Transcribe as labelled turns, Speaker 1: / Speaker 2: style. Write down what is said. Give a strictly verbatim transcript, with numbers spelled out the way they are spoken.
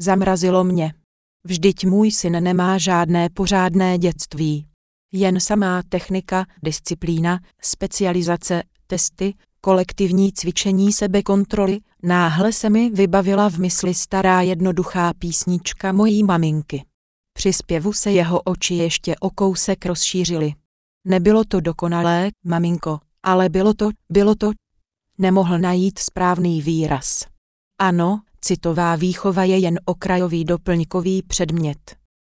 Speaker 1: Zamrazilo mě. Vždyť můj syn nemá žádné pořádné dětství. Jen samá technika, disciplína, specializace, testy, kolektivní cvičení sebekontroly. Náhle se mi vybavila v mysli stará jednoduchá písnička mojí maminky. Při zpěvu se jeho oči ještě o kousek rozšířily. Nebylo to dokonalé, maminko, ale bylo to, bylo to. Nemohl najít správný výraz. Ano, citová výchova je jen okrajový doplňkový předmět.